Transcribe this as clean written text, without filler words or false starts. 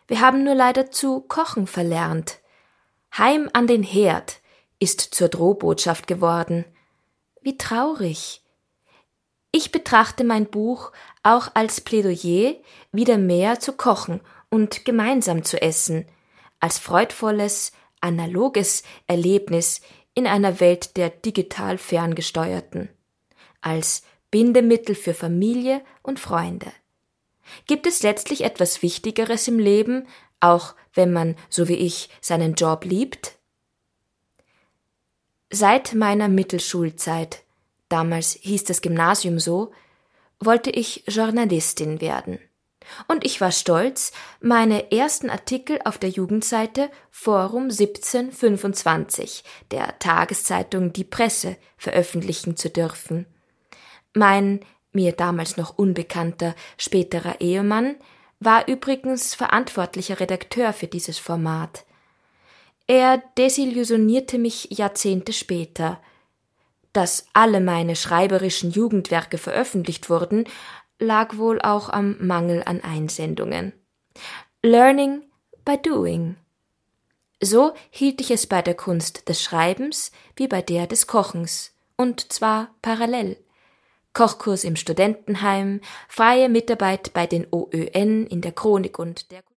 Wir haben nur leider zu kochen verlernt. Heim an den Herd ist zur Drohbotschaft geworden. Wie traurig. Ich betrachte mein Buch auch als Plädoyer, wieder mehr zu kochen und gemeinsam zu essen, als freudvolles, analoges Erlebnis in einer Welt der digital ferngesteuerten, als Bindemittel für Familie und Freunde. Gibt es letztlich etwas Wichtigeres im Leben, auch wenn man, so wie ich, seinen Job liebt? Seit meiner Mittelschulzeit, damals hieß das Gymnasium so, wollte ich Journalistin werden. Und ich war stolz, meine ersten Artikel auf der Jugendseite Forum 1725, der Tageszeitung Die Presse, veröffentlichen zu dürfen. Mein mir damals noch unbekannter späterer Ehemann war übrigens verantwortlicher Redakteur für dieses Format. Er desillusionierte mich Jahrzehnte später. Dass alle meine schreiberischen Jugendwerke veröffentlicht wurden, lag wohl auch am Mangel an Einsendungen. Learning by doing. So hielt ich es bei der Kunst des Schreibens wie bei der des Kochens, und zwar parallel. Kochkurs im Studentenheim, freie Mitarbeit bei den OÖN in der Chronik und der